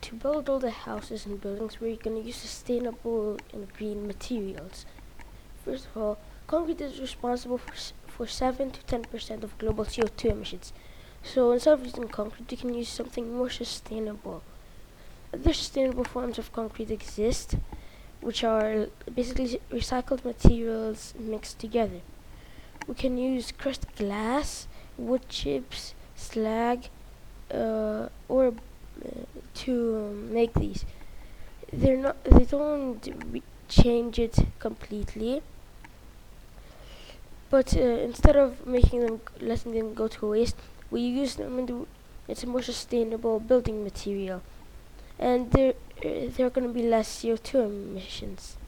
to build all the houses and buildings, we're going to use sustainable and green materials. First of all, concrete is responsible for 7 to 10% of global CO2 emissions. So instead of using concrete, we can use something more sustainable. Other sustainable forms of concrete exist, which are basically recycled materials mixed together. We can use crushed glass, wood chips, slag, or to make these. They don't change it completely, but instead of letting them go to waste, we use them and it's a more sustainable building material, and there are going to be less CO2 emissions.